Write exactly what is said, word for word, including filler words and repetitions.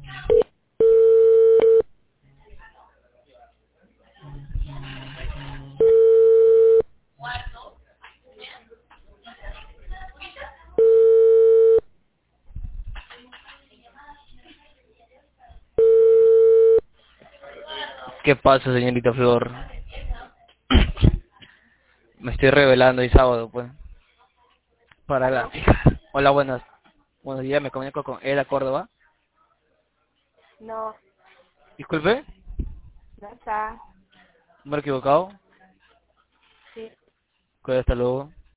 ¿Qué pasa, señorita Flor? Me estoy revelando hoy sábado, pues, para la ¿Aló? fija. Hola, buenas. Buenos días, me comunico con Eda Córdoba. No, Disculpe, no está. ¿me he equivocado? Sí. Hasta luego.